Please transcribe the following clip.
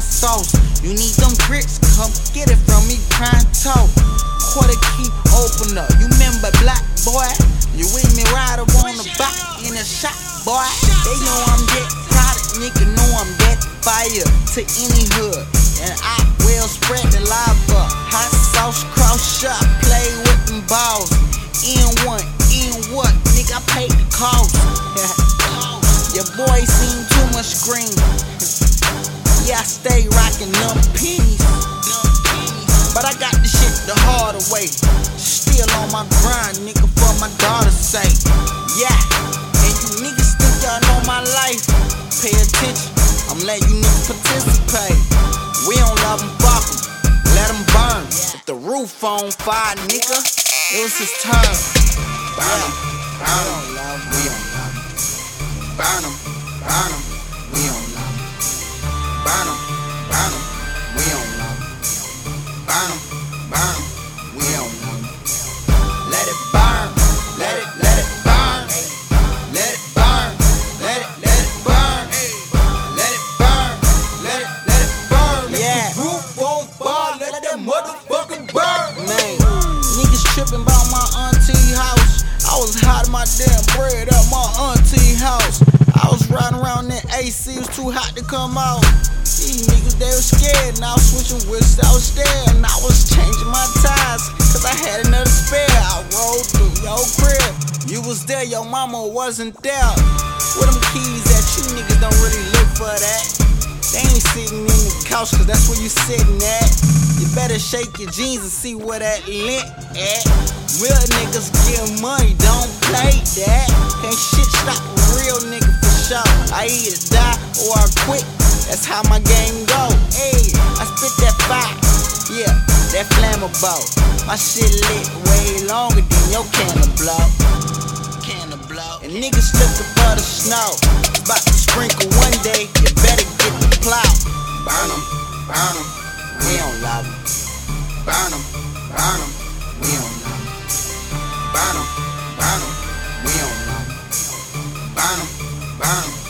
sauce. You need them grits, come get it from me pronto. Quarter key opener, you remember Black Boy? You with me right up on the back in a shot, boy. They know I'm that product, nigga know I'm that fire to any hood. And I will spread the lava. Hot sauce, cross shot, play with them balls. N1, in what? Nigga, I paid the cost. Your boy seen too much scream. Yeah, I stay rocking them pennies. But I got this shit the harder way. Still on my grind, nigga, for my daughter's sake. Yeah, and you niggas think y'all know my life. Pay attention, I'm letting you niggas participate. We don't love them, fuck them, let them burn. If the roof on fire, nigga, it was his turn. Burn 'em, burn 'em, we don't love 'em. Burn 'em, burn 'em, we don't love 'em. Burn 'em, burn 'em, we don't love 'em. Burn 'em, burn 'em, we don't love 'em. Let it burn, let it burn. Let it burn, let it burn. Let it burn, let it burn. Yeah. If the roof on fire, let that motherfucking burn. Man, niggas tripping about my auntie house. I was hiding my damn bread at my auntie house. I was riding around that AC, it was too hot to come out. These niggas, they were scared, and I was switching whips, I was there, and I was changing my tires, cause I had another spare. I rolled through your crib, you was there, your mama wasn't there. Where them keys at? You niggas don't really look for that. They ain't sitting in the couch, cause that's where you sitting at. You better shake your jeans and see where that lint at. Real niggas get money, don't play that. Can't shit stop a real nigga for sure. I either die or I quit, that's how my game go. Ayy, I spit that fire, yeah, that flammable. My shit lit way longer than your cannon blow. And niggas looking for the snow, about to sprinkle one day, you better get the plow. Burn 'em, burn 'em, we don't love 'em. Burn 'em, burn 'em, we don't love 'em. Burn 'em, burn 'em, we don't love 'em. Burn 'em, burn 'em.